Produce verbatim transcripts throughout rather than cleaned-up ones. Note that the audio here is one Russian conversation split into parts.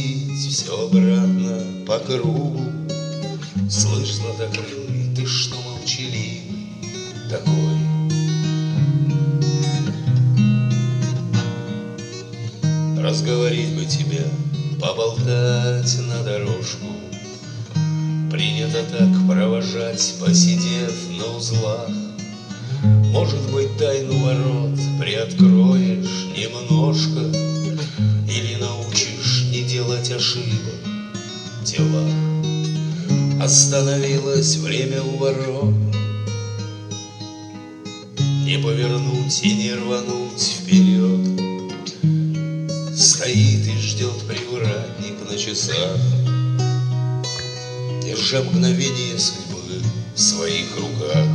крутить все обратно по кругу. Слышь, златокрылый, ты что молчаливый такой? Разговорить бы тебя, поболтать на дорожку. Принято так провожать, посидев на узлах. Может быть, тайну ворот приоткроешь немножко, или научишь не делать ошибок в делах. Остановилось время у ворот, не повернуть и не рвануть вперед. Стоит и ждет привратник на часах, держа мгновение судьбы в своих руках.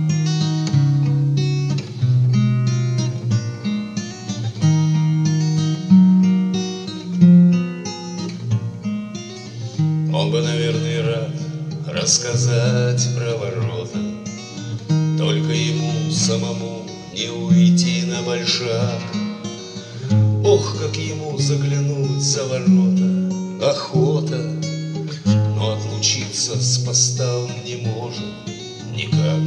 Он бы, наверное, рад рассказать про ворота, только ему самому не уйти на большак. Ох, как ему заглянуть за ворота охота, но отлучиться с поста он не может никак.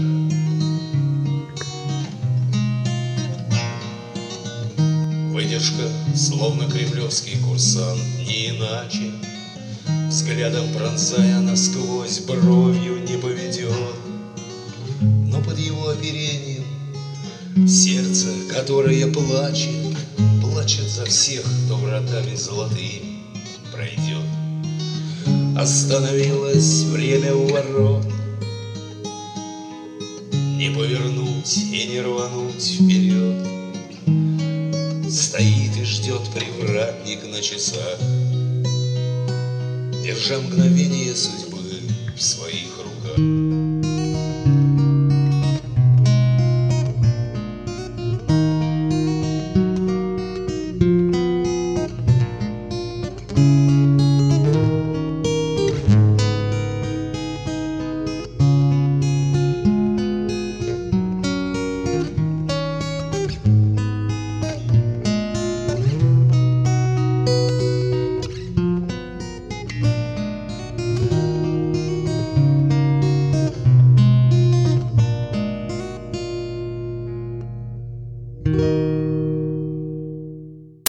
Выдержка, словно кремлевский курсант, не иначе, взглядом пронзая насквозь, бровью не поведет. Но под его оперением сердце, которое плачет, плачет за всех, кто вратами золотыми пройдет. Остановилось время у ворот, не повернуть и не рвануть вперед. Стоит и ждет привратник на часах, держа мгновение судьбы в своих руках.